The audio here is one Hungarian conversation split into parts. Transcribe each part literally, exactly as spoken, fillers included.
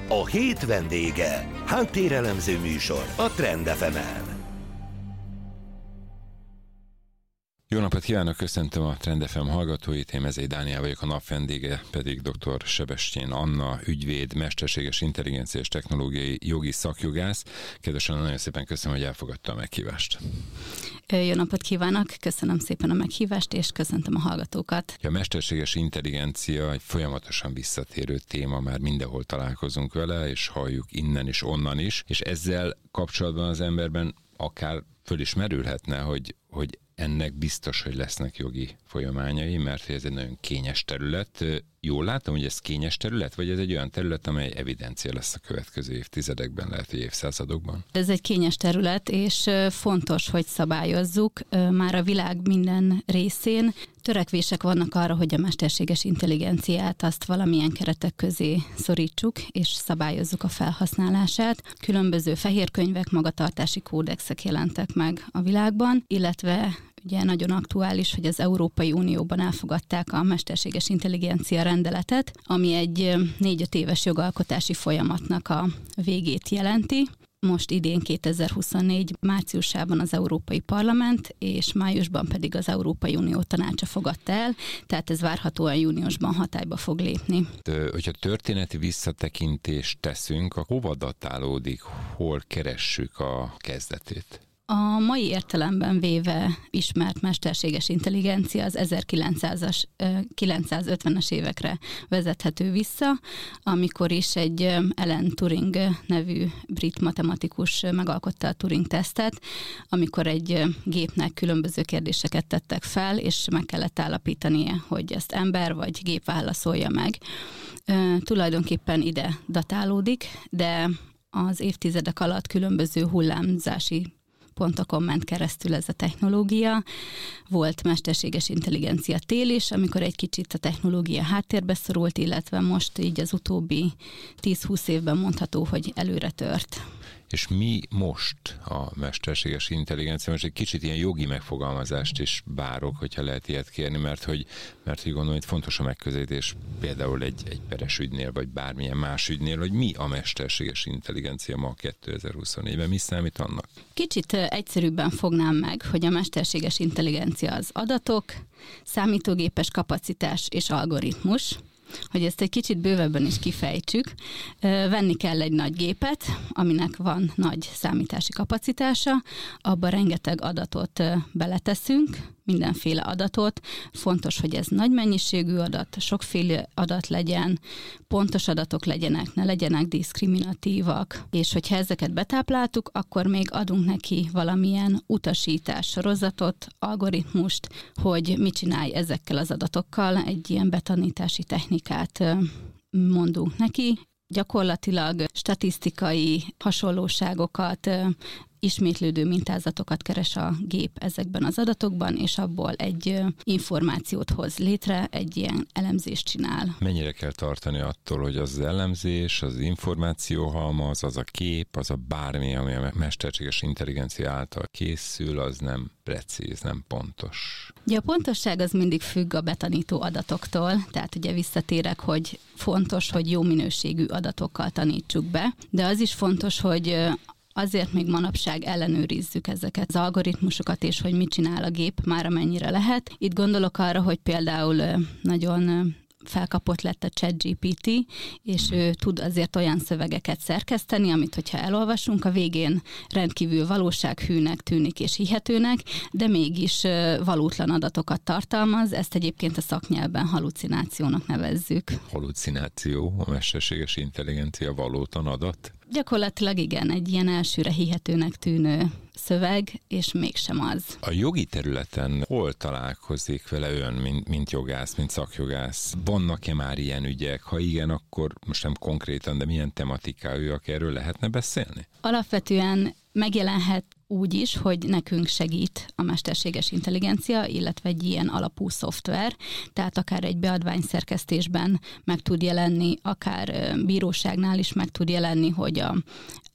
A hét vendége. Háttérelemző műsor a Trend ef emen. Jó napot kívánok, köszöntöm a Trend ef em hallgatóit, én Mezei Dániel vagyok, a nap vendége pedig dr. Sebestyén Anna, ügyvéd, mesterséges intelligencia és technológiai jogi szakjogász. Kedves Anna, nagyon szépen köszönöm, hogy elfogadta a meghívást. Jó napot kívánok, köszönöm szépen a meghívást, és köszöntöm a hallgatókat. A mesterséges intelligencia egy folyamatosan visszatérő téma, már mindenhol találkozunk vele, és halljuk innen is, onnan is, és ezzel kapcsolatban az emberben akár föl is merülhetne, hogy, hogy ennek biztos, hogy lesznek jogi folyamányai, mert ez egy nagyon kényes terület. Jól látom, hogy ez kényes terület, vagy ez egy olyan terület, amely evidencia lesz a következő évtizedekben, lehet, hogy évszázadokban? Ez egy kényes terület, és fontos, hogy szabályozzuk. Már a világ minden részén törekvések vannak arra, hogy a mesterséges intelligenciát azt valamilyen keretek közé szorítsuk, és szabályozzuk a felhasználását. Különböző fehérkönyvek, magatartási kódexek jelentek meg a világban, illetve ugye nagyon aktuális, hogy az Európai Unióban elfogadták a mesterséges intelligencia rendeletet, ami egy négy-öt éves jogalkotási folyamatnak a végét jelenti. Most idén kétezer-huszonnégy márciusában az Európai Parlament, és májusban pedig az Európai Unió tanácsa fogadta el, tehát ez várhatóan júniusban hatályba fog lépni. De, hogyha történeti visszatekintést teszünk, akkor hova datálódik, hol keressük a kezdetét? A mai értelemben véve ismert mesterséges intelligencia az ezerkilencszázas, kilencszázötvenes évekre vezethető vissza, amikor is egy Alan Turing nevű brit matematikus megalkotta a Turing-tesztet, amikor egy gépnek különböző kérdéseket tettek fel, és meg kellett állapítania, hogy ezt ember vagy gép válaszolja meg. Tulajdonképpen ide datálódik, de az évtizedek alatt különböző hullámzási pontokon ment keresztül ez a technológia. Volt mesterséges intelligencia tél is, amikor egy kicsit a technológia háttérbe szorult, illetve most így az utóbbi tíz-húsz évben mondható, hogy előre tört. És mi most a mesterséges intelligencia? Most egy kicsit ilyen jogi megfogalmazást is várok, hogyha lehet ilyet kérni, mert hogy, mert hogy gondolom, hogy fontos a megközelítés például egy, egy peres ügynél, vagy bármilyen más ügynél, hogy mi a mesterséges intelligencia ma kétezer-huszonnégyben, mi számít annak? Kicsit egyszerűbben fognám meg, hogy a mesterséges intelligencia az adatok, számítógépes kapacitás és algoritmus. Hogy ezt egy kicsit bővebben is kifejtsük, venni kell egy nagy gépet, aminek van nagy számítási kapacitása, abba rengeteg adatot beleteszünk, mindenféle adatot, fontos, hogy ez nagy mennyiségű adat, sokféle adat legyen, pontos adatok legyenek, ne legyenek diszkriminatívak, és hogyha ezeket betápláltuk, akkor még adunk neki valamilyen utasítás sorozatot, algoritmust, hogy mit csinálj ezekkel az adatokkal, egy ilyen betanítási technikát mondunk neki. Gyakorlatilag statisztikai hasonlóságokat, ismétlődő mintázatokat keres a gép ezekben az adatokban, és abból egy információt hoz létre, egy ilyen elemzést csinál. Mennyire kell tartani attól, hogy az elemzés, az információhalmaz, az a kép, az a bármi, ami a mesterséges intelligencia által készül, az nem precíz, nem pontos? Ugye a pontosság az mindig függ a betanító adatoktól, tehát ugye visszatérek, hogy fontos, hogy jó minőségű adatokkal tanítsuk be, de az is fontos, hogy azért még manapság ellenőrizzük ezeket az algoritmusokat, és hogy mit csinál a gép, már amennyire lehet. Itt gondolok arra, hogy például nagyon felkapott lett a ChatGPT, és ő tud azért olyan szövegeket szerkeszteni, amit hogyha elolvasunk, a végén rendkívül valósághűnek tűnik és hihetőnek, de mégis valótlan adatokat tartalmaz, ezt egyébként a szaknyelvben hallucinációnak nevezzük. Hallucináció, a mesterséges intelligencia valótlan adat? Gyakorlatilag igen, egy ilyen elsőre hihetőnek tűnő szöveg, és mégsem az. A jogi területen hol találkozik vele ön, mint, mint jogász, mint szakjogász? Vannak-e már ilyen ügyek? Ha igen, akkor most nem konkrétan, de milyen tematikájúak, erről lehetne beszélni? Alapvetően megjelenhet úgy is, hogy nekünk segít a mesterséges intelligencia, illetve egy ilyen alapú szoftver, tehát akár egy beadványszerkesztésben meg tud jelenni, akár bíróságnál is meg tud jelenni, hogy a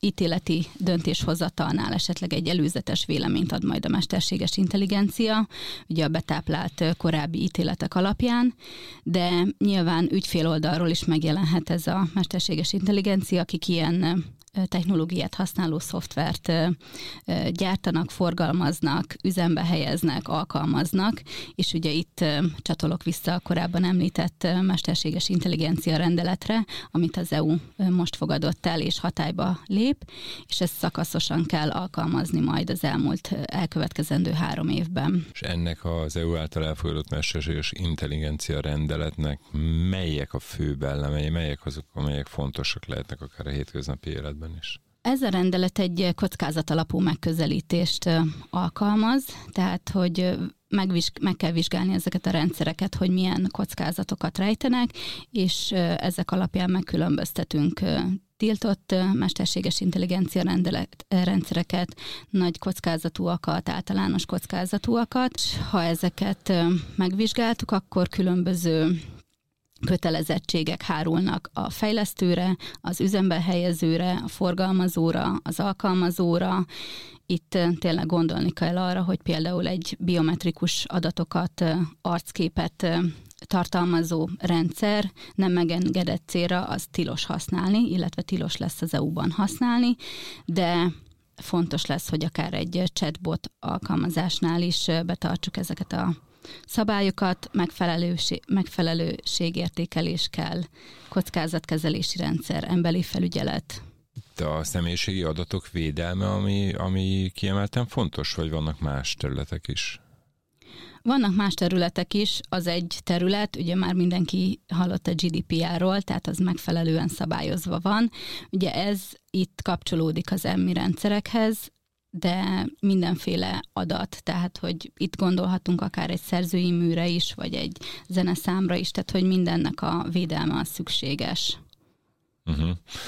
ítéleti döntéshozatalnál esetleg egy előzetes véleményt ad majd a mesterséges intelligencia, ugye a betáplált korábbi ítéletek alapján, de nyilván ügyfél oldalról is megjelenhet ez a mesterséges intelligencia, akik ilyen technológiát használó szoftvert gyártanak, forgalmaznak, üzembe helyeznek, alkalmaznak, és ugye itt csatolok vissza a korábban említett mesterséges intelligencia rendeletre, amit az é u most fogadott el és hatályba lép, és ezt szakaszosan kell alkalmazni majd az elmúlt elkövetkezendő három évben. És ennek az é u által elfogadott mesterséges intelligencia rendeletnek melyek a főbb elemei, melyek azok, amelyek fontosak lehetnek akár a hétköznapi életben is? Ez a rendelet egy kockázatalapú megközelítést alkalmaz, tehát hogy megvizsg- meg kell vizsgálni ezeket a rendszereket, hogy milyen kockázatokat rejtenek, és ezek alapján megkülönböztetünk tiltott mesterséges intelligencia rendelet, rendszereket, nagy kockázatúakat, általános kockázatúakat. Ha ezeket megvizsgáltuk, akkor különböző kötelezettségek hárulnak a fejlesztőre, az üzembe helyezőre, a forgalmazóra, az alkalmazóra. Itt tényleg gondolni kell arra, hogy például egy biometrikus adatokat, arcképet tartalmazó rendszer nem megengedett célra, az tilos használni, illetve tilos lesz az é u-ban használni, de fontos lesz, hogy akár egy chatbot alkalmazásnál is betartsuk ezeket a szabályokat, megfelelőség, megfelelőségértékelés kell, kockázatkezelési rendszer, emberi felügyelet. Itt a személyiségi adatok védelme, ami, ami kiemelten fontos, vagy vannak más területek is? Vannak más területek is, az egy terület, ugye már mindenki hallott a gé dé pé er-ról, tehát az megfelelően szabályozva van. Ugye ez itt kapcsolódik az emmi rendszerekhez, de mindenféle adat, tehát hogy itt gondolhatunk akár egy szerzői műre is, vagy egy zeneszámra is, tehát hogy mindennek a védelme az szükséges. Uh-huh.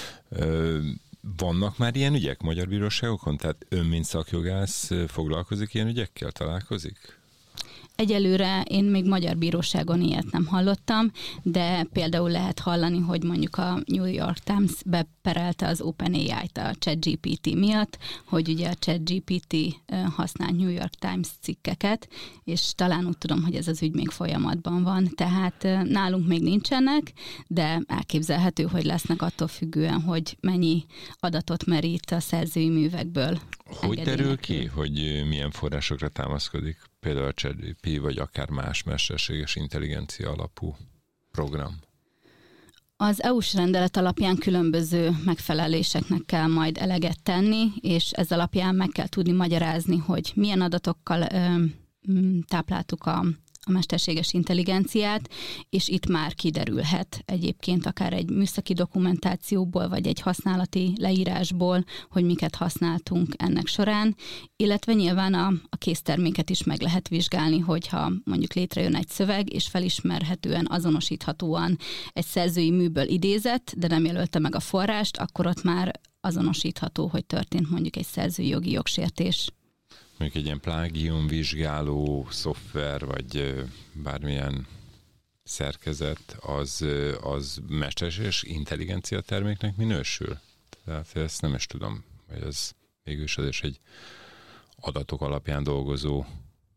Ö, vannak már ilyen ügyek magyar bíróságokon? Tehát ön, mint szakjogász foglalkozik ilyen ügyekkel, találkozik? Egyelőre én még magyar bíróságon ilyet nem hallottam, de például lehet hallani, hogy mondjuk a New York Times beperelte az OpenAI-t a ChatGPT miatt, hogy ugye a ChatGPT használ New York Times cikkeket, és talán úgy tudom, hogy ez az ügy még folyamatban van. Tehát nálunk még nincsenek, de elképzelhető, hogy lesznek attól függően, hogy mennyi adatot merít a szerzői művekből. Hogy derül ki, hogy milyen forrásokra támaszkodik? Például a ChatGPT, vagy akár más mesterséges intelligencia alapú program? Az é u-s rendelet alapján különböző megfeleléseknek kell majd eleget tenni, és ez alapján meg kell tudni magyarázni, hogy milyen adatokkal ö, tápláltuk a a mesterséges intelligenciát, és itt már kiderülhet egyébként akár egy műszaki dokumentációból, vagy egy használati leírásból, hogy miket használtunk ennek során, illetve nyilván a, a készterméket is meg lehet vizsgálni, hogyha mondjuk létrejön egy szöveg, és felismerhetően, azonosíthatóan egy szerzői műből idézett, de nem jelölte meg a forrást, akkor ott már azonosítható, hogy történt mondjuk egy szerzői jogi jogsértés. Mondjuk egy ilyen plágium vizsgáló szoftver, vagy bármilyen szerkezet, az, az mesterséges intelligencia terméknek minősül? Tehát ezt nem is tudom, hogy ez végülis az is egy adatok alapján dolgozó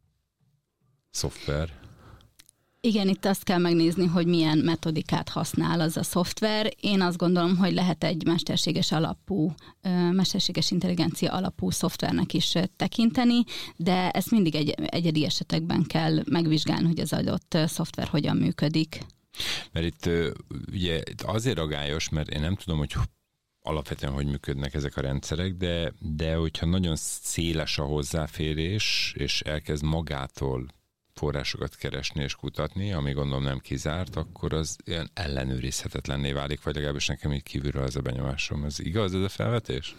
szoftver. Igen, itt azt kell megnézni, hogy milyen metodikát használ az a szoftver. Én azt gondolom, hogy lehet egy mesterséges alapú, mesterséges intelligencia alapú szoftvernek is tekinteni, de ezt mindig egy egyedi esetekben kell megvizsgálni, hogy az adott szoftver hogyan működik. Mert itt ugye azért agályos, mert én nem tudom, hogy alapvetően hogy működnek ezek a rendszerek, de, de hogyha nagyon széles a hozzáférés, és elkezd magától forrásokat keresni és kutatni, ami gondolom nem kizárt, akkor az ilyen ellenőrizhetetlenné válik, vagy legalábbis nekem így kívülről az a benyomásom. Ez igaz, ez a felvetés?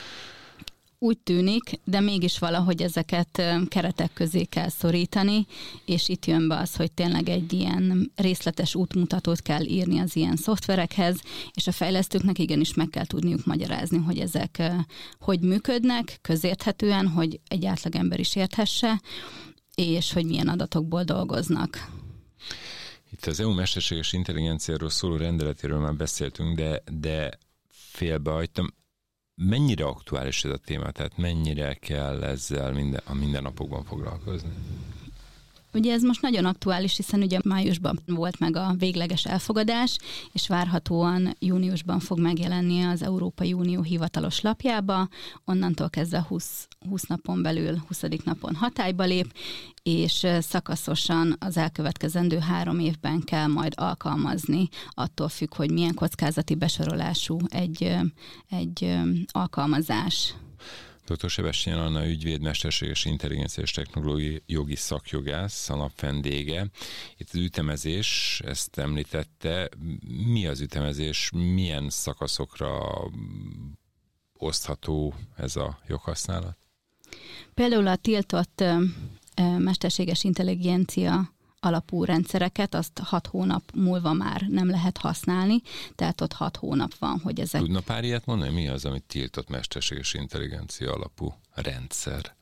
Úgy tűnik, de mégis valahogy ezeket keretek közé kell szorítani, és itt jön be az, hogy tényleg egy ilyen részletes útmutatót kell írni az ilyen szoftverekhez, és a fejlesztőknek igenis meg kell tudniuk magyarázni, hogy ezek hogy működnek, közérthetően, hogy egy átlagember is érthesse, és hogy milyen adatokból dolgoznak. Itt az é u mesterséges intelligenciáról szóló rendeletéről már beszéltünk, de, de félbehagytam. mennyire aktuális ez a téma, tehát mennyire kell ezzel minden, a mindennapokban foglalkozni? Ugye ez most nagyon aktuális, hiszen ugye májusban volt meg a végleges elfogadás, és várhatóan júniusban fog megjelenni az Európai Unió hivatalos lapjába, onnantól kezdve húsz, húsz napon belül, huszadik napon hatályba lép, és szakaszosan az elkövetkezendő három évben kell majd alkalmazni, attól függ, hogy milyen kockázati besorolású egy, egy alkalmazás. doktor Sebestyén Anna ügyvéd, mesterséges intelligencia és technológiai jogi szakjogász, a nap vendége. Itt az ütemezés, ezt említette. Mi az ütemezés? Milyen szakaszokra osztható ez a joghasználat? Például a tiltott mesterséges intelligencia alapú rendszereket, azt hat hónap múlva már nem lehet használni, tehát ott hat hónap van, hogy ezek... Tudna pár ilyet mondani? Mi az, amit tiltott mesterséges intelligencia alapú rendszer?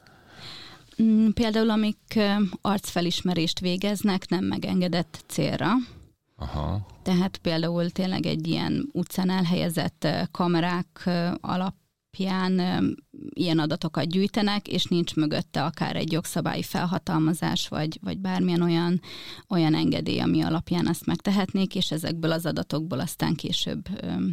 Például, amik arcfelismerést végeznek nem megengedett célra. Aha. Tehát például tényleg egy ilyen utcán elhelyezett kamerák alap alapján ilyen adatokat gyűjtenek, és nincs mögötte akár egy jogszabályi felhatalmazás, vagy, vagy bármilyen olyan, olyan engedély, ami alapján ezt megtehetnék, és ezekből az adatokból aztán később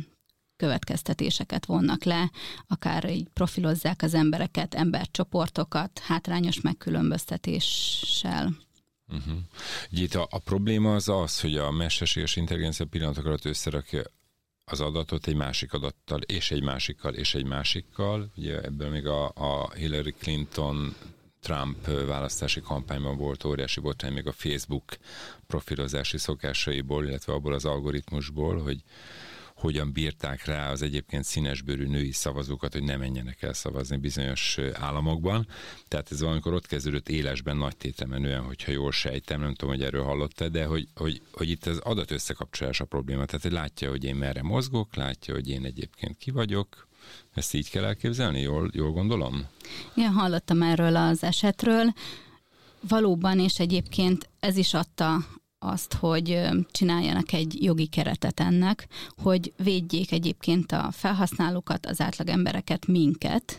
következtetéseket vonnak le, akár így profilozzák az embereket, embercsoportokat, hátrányos megkülönböztetéssel. Uh-huh. Itt a, a probléma az az, hogy a mesterséges intelligencia pillanatok alatt összerakja az adatot egy másik adattal, és egy másikkal, és egy másikkal. Ugye ebből még a, a Hillary Clinton Trump választási kampányban volt óriási botrány még a Facebook profilozási szokásaiból, illetve abból az algoritmusból, hogy hogyan bírták rá az egyébként színesbőrű női szavazókat, hogy ne menjenek el szavazni bizonyos államokban. Tehát ez valamikor ott kezdődött élesben nagy tételmenően, hogyha jól sejtem, nem tudom, hogy erről hallottad, de hogy, hogy, hogy itt az adat összekapcsolás a probléma. Tehát, hogy látja, hogy én merre mozgok, látja, hogy én egyébként ki vagyok. Ezt így kell elképzelni? Jól, jól gondolom? Igen, hallottam erről az esetről. Valóban, és egyébként ez is adta azt, hogy csináljanak egy jogi keretet ennek, hogy védjék egyébként a felhasználókat, az átlagembereket, minket,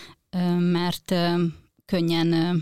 mert könnyen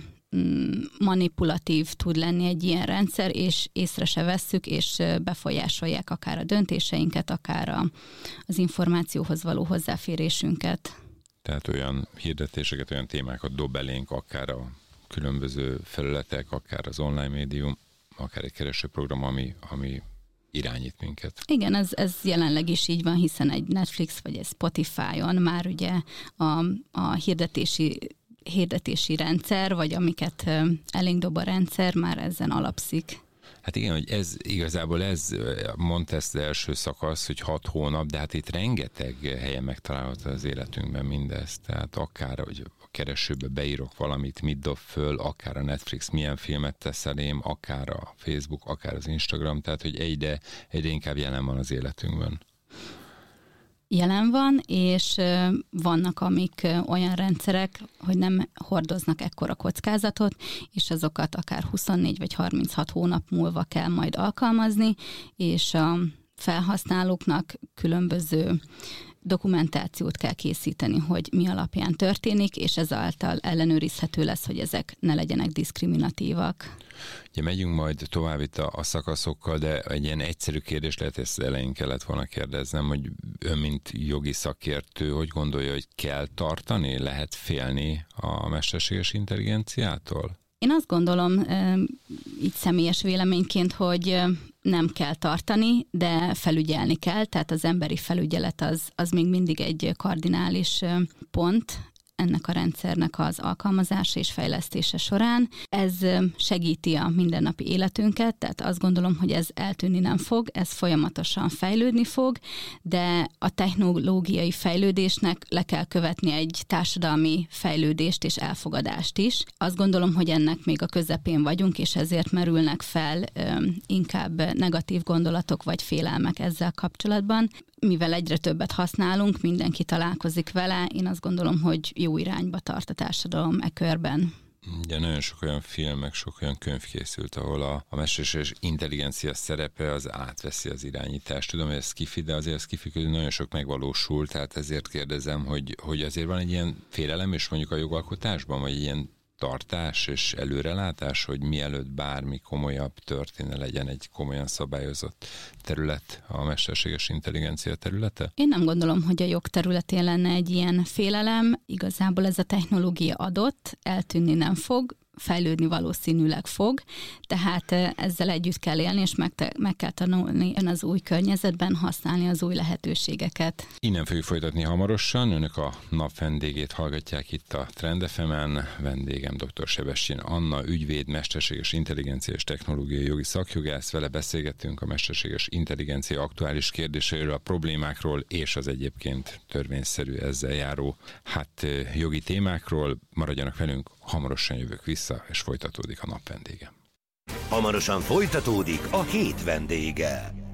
manipulatív tud lenni egy ilyen rendszer, és észre se vesszük, és befolyásolják akár a döntéseinket, akár a, az információhoz való hozzáférésünket. Tehát olyan hirdetéseket, olyan témákat dob elénk, akár a különböző felületek, akár az online médium, akár egy keresőprogram, ami, ami irányít minket. Igen, ez, ez jelenleg is így van, hiszen egy Netflix vagy egy Spotify-on már ugye a, a hirdetési, hirdetési rendszer, vagy amiket elénk dob a rendszer, már ezen alapszik. Hát igen, hogy ez igazából ez, mondta ezt az első szakasz, hogy hat hónap, de hát itt rengeteg helyen megtalálható az életünkben mindezt. Tehát akár, hogy a keresőbe beírok valamit, mit dob föl, akár a Netflix milyen filmet tesz elém, akár a Facebook, akár az Instagram, tehát hogy egyre, egyre inkább jelen van az életünkben. Jelen van, és vannak amik olyan rendszerek, hogy nem hordoznak ekkora kockázatot, és azokat akár huszonnégy vagy harminchat hónap múlva kell majd alkalmazni, és a felhasználóknak különböző dokumentációt kell készíteni, hogy mi alapján történik, és ezáltal ellenőrizhető lesz, hogy ezek ne legyenek diszkriminatívak. Ugye megyünk majd tovább itt a, a szakaszokkal, de egy ilyen egyszerű kérdés lehet, ezt elején kellett volna kérdeznem, hogy ön, mint jogi szakértő, hogy gondolja, hogy kell tartani, lehet félni a mesterséges intelligenciától? Én azt gondolom, így személyes véleményként, hogy nem kell tartani, de felügyelni kell, tehát az emberi felügyelet az, az még mindig egy kardinális pont ennek a rendszernek az alkalmazása és fejlesztése során. Ez segíti a mindennapi életünket, tehát azt gondolom, hogy ez eltűnni nem fog, ez folyamatosan fejlődni fog, de a technológiai fejlődésnek le kell követni egy társadalmi fejlődést és elfogadást is. Azt gondolom, hogy ennek még a közepén vagyunk, és ezért merülnek fel inkább negatív gondolatok vagy félelmek ezzel kapcsolatban. Mivel egyre többet használunk, mindenki találkozik vele, én azt gondolom, hogy jó irányba tart a társadalom e körben. Ugye nagyon sok olyan film, meg sok olyan könyv készült, ahol a, a mesterséges intelligencia szerepe az átveszi az irányítást. Tudom, hogy ez skifi, de azért a skifi közül nagyon sok megvalósul, tehát ezért kérdezem, hogy, hogy azért van egy ilyen félelem is mondjuk a jogalkotásban, vagy ilyen tartás és előrelátás, hogy mielőtt bármi komolyabb történne, legyen egy komolyan szabályozott terület, a mesterséges intelligencia területe? Én nem gondolom, hogy a jog területén lenne egy ilyen félelem. Igazából ez a technológia adott, eltűnni nem fog, fejlődni valószínűleg fog, tehát ezzel együtt kell élni, és meg, te, meg kell tanulni az új környezetben használni az új lehetőségeket. Innen fogjuk folytatni hamarosan. Önök a nap vendégét hallgatják itt a Trend ef emen. Vendégem dr. Sebestyén Anna, ügyvéd, mesterséges intelligencia és technológiai jogi szakjogász. Vele beszélgettünk a mesterséges intelligencia aktuális kérdéseiről, a problémákról és az egyébként törvényszerű ezzel járó hát jogi témákról. Maradjanak velünk, hamarosan jövök vissza, és folytatódik a nap vendége. Hamarosan folytatódik a hét vendége.